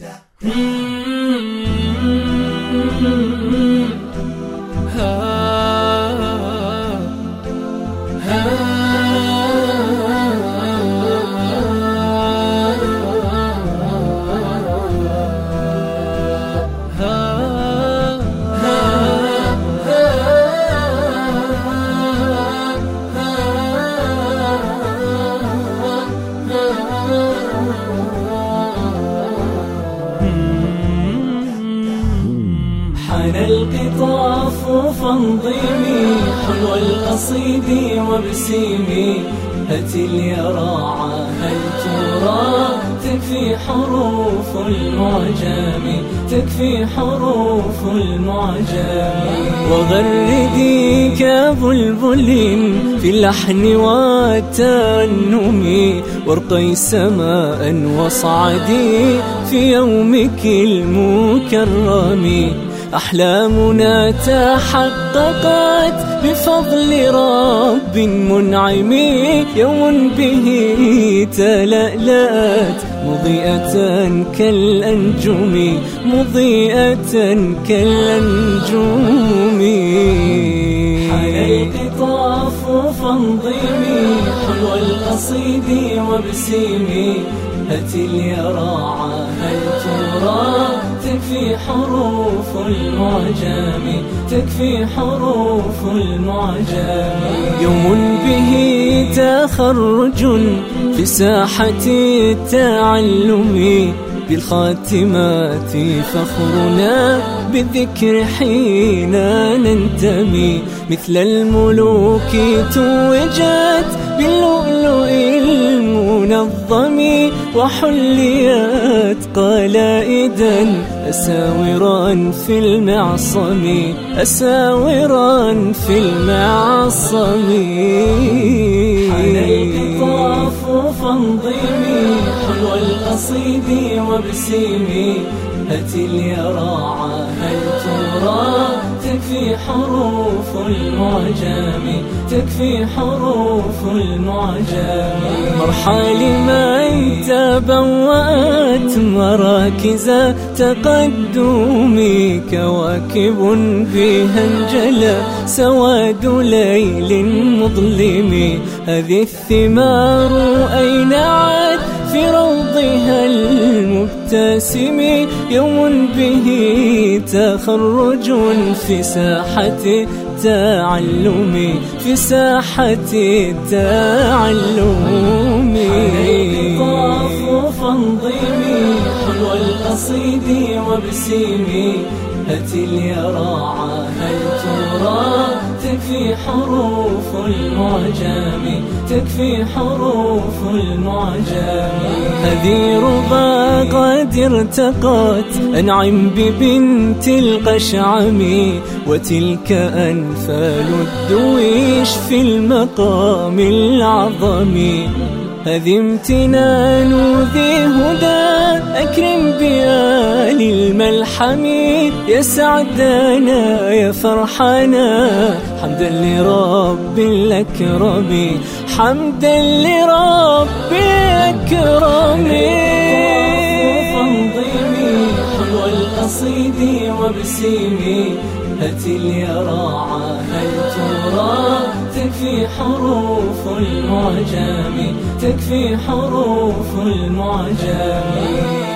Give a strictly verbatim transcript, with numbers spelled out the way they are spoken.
حان القطاف فانظمي حلو القصيد وابسمي هاتي اليراعى هل ترى تكفي حروف المعجم تكفي حروف المعجم وغردي كبلبل في اللحن والترنم وارقي سماء واصعدي في يومك المكرم أحلامنا تحققت بفضل رب منعم يوم به تلألأت مضيئة كالأنجم مضيئة كالأنجم حان القطاف فانظمي حلو القصيد وابسمي هاتي اليراعى هل ترى تكفي حروف المعجم تكفي حروف المعجم يوم به تخرج في ساحة التعلم بالخاتمات فخرنا بالذكر حين ننتمي مثل الملوك توجت باللؤلؤ المنظم وحليت قلائدا أساورا في المعصم أساورا في المعصم حان القطاف فانظمي حلو القصيد وابسمي هاتي اليراعى هل ترى تكفي حروف المعجم تكفي حروف المعجم مرحى لمن تبوأت مراكز تقدم كواكب بها انجلى سواد ليل مظلم هذه الثمار أين عاد في روضها المبتسم يوم به تخرج في ساحة التعلم في ساحة التعلم القطاف فانظمي حلو القصيد وابسمي هاتي اليراعى هل ترى تكفي حروف المعجم تكفي حروف المعجم هذه ربا قد ارتقت أنعم ببنت القشعم وتلك أنفال الدويش في المقام العظم هذه امتنان ذي هدى أكرم بآل الملحم يا سعدنا يا فرحنا حمدا لرب الأكرم حمدا لرب الأكرم فانظمي حلو القصيد وابسمي هاتي اليراعى هل ترى تكفي حروف المعجم تكفي حروف المعجم